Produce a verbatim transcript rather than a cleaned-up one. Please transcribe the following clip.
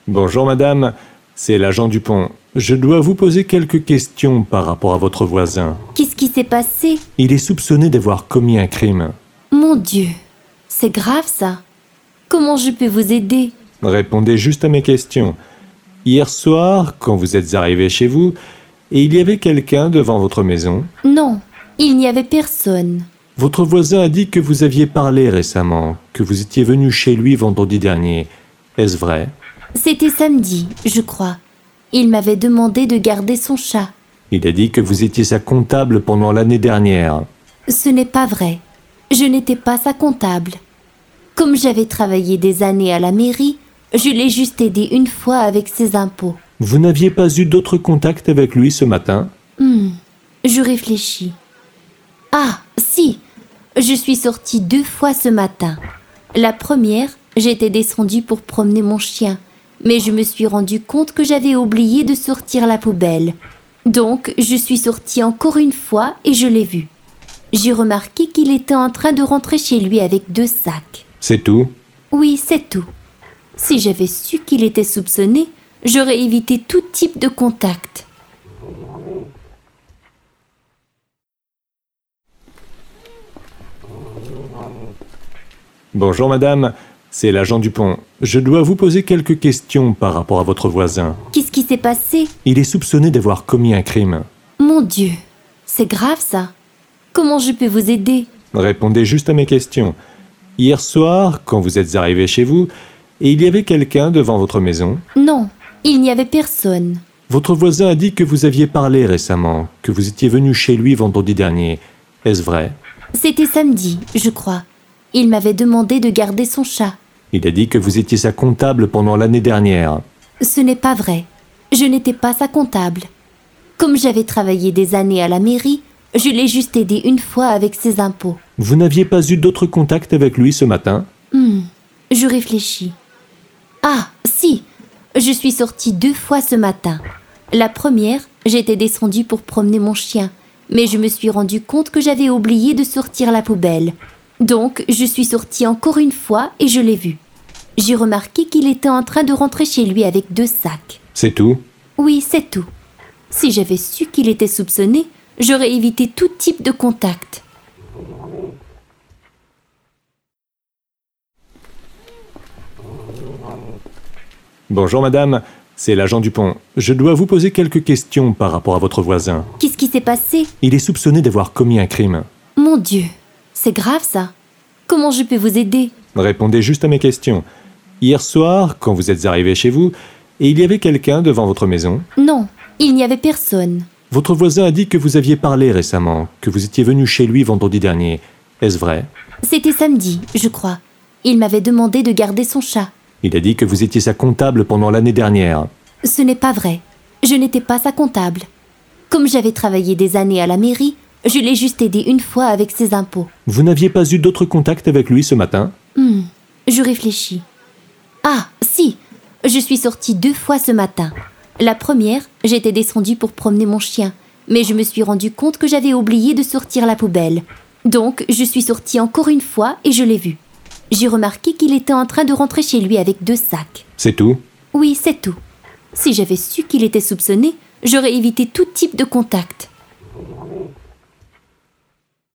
Bonjour madame, c'est l'agent Dupont. Je dois vous poser quelques questions par rapport à votre voisin. Qu'est-ce qui s'est passé? Il est soupçonné d'avoir commis un crime. Mon Dieu, c'est grave ça. Comment je peux vous aider? Répondez juste à mes questions. Hier soir, quand vous êtes arrivé chez vous, et il y avait quelqu'un devant votre maison. Non, il n'y avait personne. Votre voisin a dit que vous aviez parlé récemment, que vous étiez venu chez lui vendredi dernier. Est-ce vrai? C'était samedi, je crois. Il m'avait demandé de garder son chat. Il a dit que vous étiez sa comptable pendant l'année dernière. Ce n'est pas vrai. Je n'étais pas sa comptable. Comme j'avais travaillé des années à la mairie, je l'ai juste aidé une fois avec ses impôts. Vous n'aviez pas eu d'autres contacts avec lui ce matin? Hmm, je réfléchis. Ah, si, je suis sortie deux fois ce matin. La première, j'étais descendue pour promener mon chien, mais je me suis rendu compte que j'avais oublié de sortir la poubelle. Donc, je suis sortie encore une fois et je l'ai vu. J'ai remarqué qu'il était en train de rentrer chez lui avec deux sacs. C'est tout? Oui, c'est tout. Si j'avais su qu'il était soupçonné, j'aurais évité tout type de contact. Bonjour madame, c'est l'agent Dupont. Je dois vous poser quelques questions par rapport à votre voisin. Qu'est-ce qui s'est passé? Il est soupçonné d'avoir commis un crime. Mon Dieu, c'est grave ça. Comment je peux vous aider? Répondez juste à mes questions. Hier soir, quand vous êtes arrivé chez vous, et il y avait quelqu'un devant votre maison. Non, il n'y avait personne. Votre voisin a dit que vous aviez parlé récemment, que vous étiez venu chez lui vendredi dernier. Est-ce vrai? C'était samedi, je crois. Il m'avait demandé de garder son chat. Il a dit que vous étiez sa comptable pendant l'année dernière. Ce n'est pas vrai. Je n'étais pas sa comptable. Comme j'avais travaillé des années à la mairie, je l'ai juste aidé une fois avec ses impôts. Vous n'aviez pas eu d'autres contacts avec lui ce matin? Hmm, je réfléchis. Ah, si, je suis sortie deux fois ce matin. La première, j'étais descendue pour promener mon chien, mais je me suis rendu compte que j'avais oublié de sortir la poubelle. Donc, je suis sortie encore une fois et je l'ai vu. J'ai remarqué qu'il était en train de rentrer chez lui avec deux sacs. C'est tout? Oui, c'est tout. Si j'avais su qu'il était soupçonné, j'aurais évité tout type de contact. Bonjour madame, c'est l'agent Dupont. Je dois vous poser quelques questions par rapport à votre voisin. Qu'est-ce qui s'est passé? Il est soupçonné d'avoir commis un crime. Mon Dieu, c'est grave ça. Comment je peux vous aider? Répondez juste à mes questions. Hier soir, quand vous êtes arrivé chez vous, et il y avait quelqu'un devant votre maison. Non, il n'y avait personne. Votre voisin a dit que vous aviez parlé récemment, que vous étiez venu chez lui vendredi dernier. Est-ce vrai? C'était samedi, je crois. Il m'avait demandé de garder son chat. Il a dit que vous étiez sa comptable pendant l'année dernière. Ce n'est pas vrai. Je n'étais pas sa comptable. Comme j'avais travaillé des années à la mairie, je l'ai juste aidé une fois avec ses impôts. Vous n'aviez pas eu d'autres contacts avec lui ce matin? Hmm, je réfléchis. Ah, si, je suis sortie deux fois ce matin. La première, j'étais descendue pour promener mon chien, mais je me suis rendu compte que j'avais oublié de sortir la poubelle. Donc, je suis sortie encore une fois et je l'ai vu. J'ai remarqué qu'il était en train de rentrer chez lui avec deux sacs. C'est tout? Oui, c'est tout. Si j'avais su qu'il était soupçonné, j'aurais évité tout type de contact.